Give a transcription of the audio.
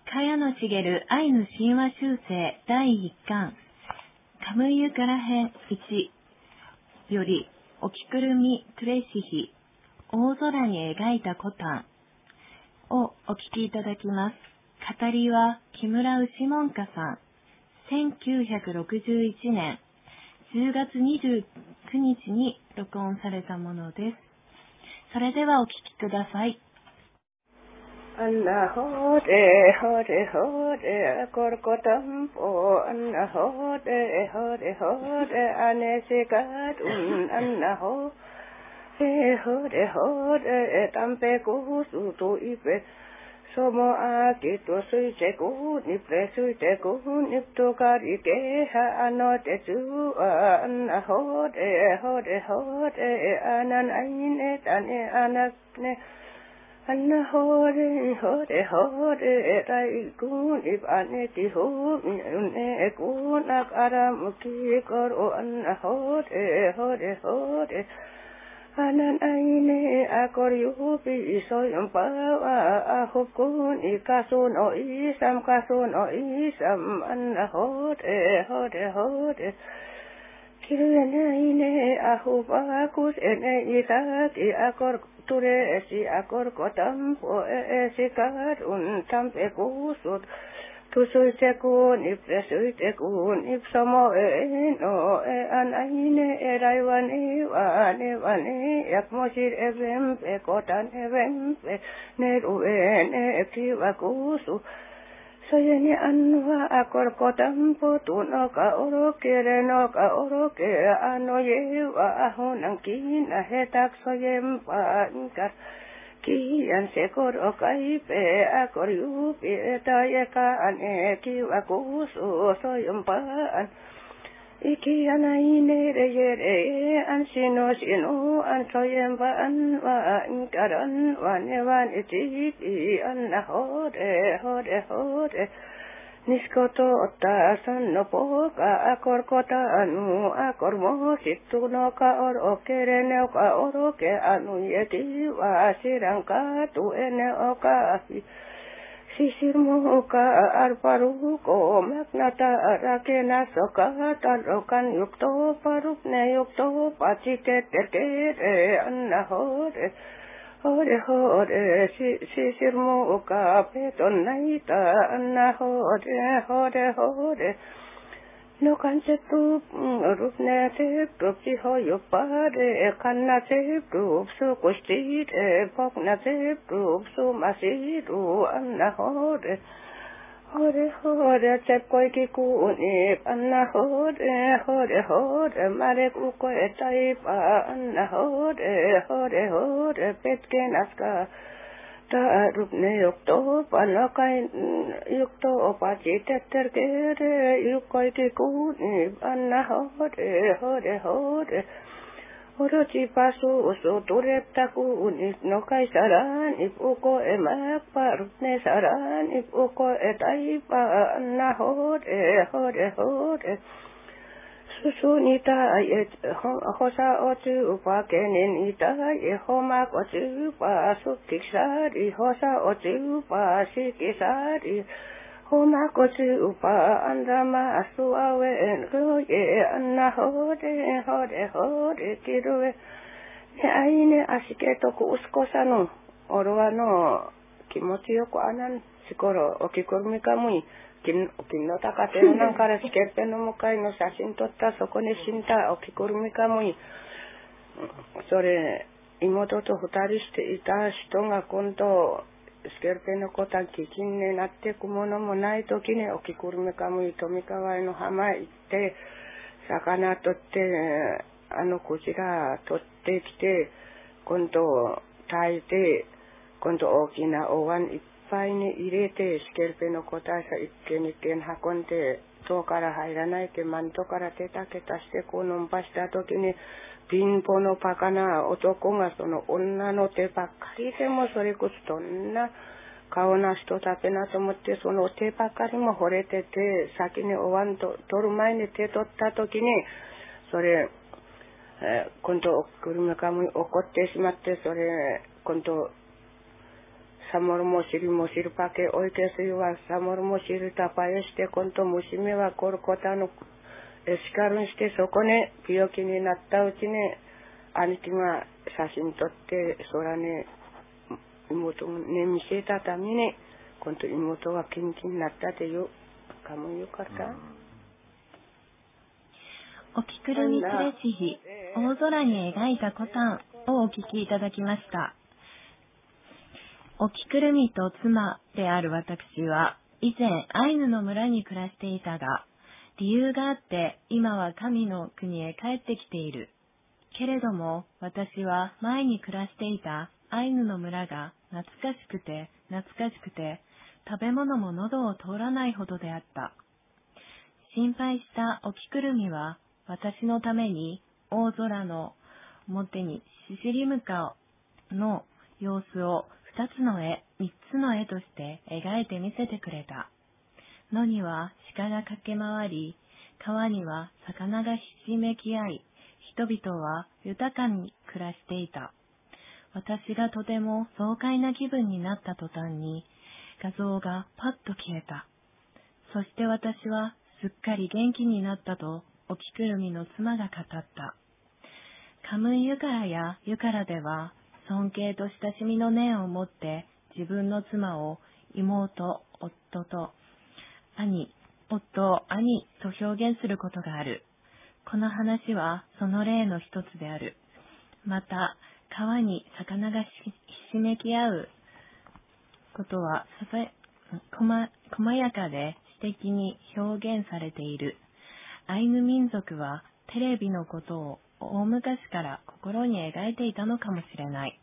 茅野茂アイヌ神話集成第1巻カムイユから編1よりおきくるみトゥレシヒ大空に描いたコタンをお聞きいただきます。語りは木村牛門家さん。1961年10月29日に録音されたものです。それではお聞きください。 Anna hode korkotampo Anna hode anesikadun Anna hode tampe kusutu ipe Somo akito suiteku niple suiteku nipto karikeha anote tua Anna hode anan aine tane anakne Anna hode raikun ibaneti hune kunak aramuki koro Anna hode anan aine akor yupi isoyam pawa ahukun ikasuno isam Anna hode Kirene ahubakus ene isati akor turesi akor kotampo sikarun tampe kusut tusuitekun iplesuitekun ipsomo no anaine eraiwane yakmosir evempe kotan evempe neruene kiwakusu Soyeni anwa akor kotampo tunoka oroke anoyewa ahonang kina hetak soyempa inkar kian sekor okaipe akor yupi etayeka ane kiwakusu soyempaan Iki anaine reyere ansino an soyempa anwa inkaran wan itipi anna hode niskoto otta sanno poka akor kota anu akor mositu no ka orokere ka oroke anu yeti wa sirangka tu ene oka Sisir muka arparuko magnata rakena soka tarokan yukto parupne yukto pachite terkere anna hode sisir muka peton naita anna hode No kan setu rupne setu sihoyo pare kanna setu su kustire pokna setu su masiru anna hode sepkoi kikuni anna hode mare uko etaipa anna hode petke naska Ta rupne yukto panokai yukto pachite terkere yukoi kikuni anna hode Orochi pasu usu turepta kuni no kai saran ipuko emak parupne saran ipuko etaipa anna hode Susunita yet hosa otu upakenin ita ye homa kotu pa sukisari hosa otu pa sikisari homa kotu upa andama asu awe roye anna hode kirue ne aine asiketo ku uskosano orowa no kimochi yoko anan sikoro okikurumika mui Kinno takatero nan kara skerpe no mukai no sashin totta soko ne shinta okikurumika mui sore imoto to futari shite ita shito ga kondo skerpe no kotan kikin ne natte kumono mo nai toki ne okikurumika mui tomikawa no hama itte sakana totte kujira totte kite kondo taite kondo okina owan Paine irete skerpe no kota sa ikken hakonte to kara hairanai ke manto kara teta ke taste ko nompasta toki ni pinpo no pakana otoko ga sono onna no te pakkari de mo sore kustonna kaona shito tapena tomotte sono te pakkari mo horete te saki ni owan toru mai ni te totta toki ni sore konto okurumika mui okotte shimatte sore konto samor mosil pake oikeasiwa samor mosil tapayeste konto mushime wa korkota no eskarun shite soko ne piyoki ni natta uchi ne anikiが写真撮って空ね妹ね見せたために今度妹がキンキンになったっていうかもよかった。 おきくるみつれしひ大空に描いたコタンをお聞きいただきました。おきくるみと妻である私は以前アイヌの村に暮らしていたが、理由があって今は神の国へ帰ってきている。けれども私は前に暮らしていたアイヌの村が懐かしくて食べ物も喉を通らないほどであった。心配したおきくるみは私のために大空の表にシシリムカの様子を3つの絵として描いて見せてくれた。野には鹿が駆け回り、川には魚がひしめき合い、人々は豊かに暮らしていた。私がとても爽快な気分になった途端に画像がパッと消えた。そして私はすっかり元気になったとおきくるみの妻が語った。カムイユカラやユカラでは尊敬と親しみの念を持って自分の妻を妹、夫を兄と表現することがある。この話はその例の一つである。また、川に魚がひしめき合うことは細やかで詩的に表現されている。アイヌ民族はテレビのことを大昔から心に描いていたのかもしれない。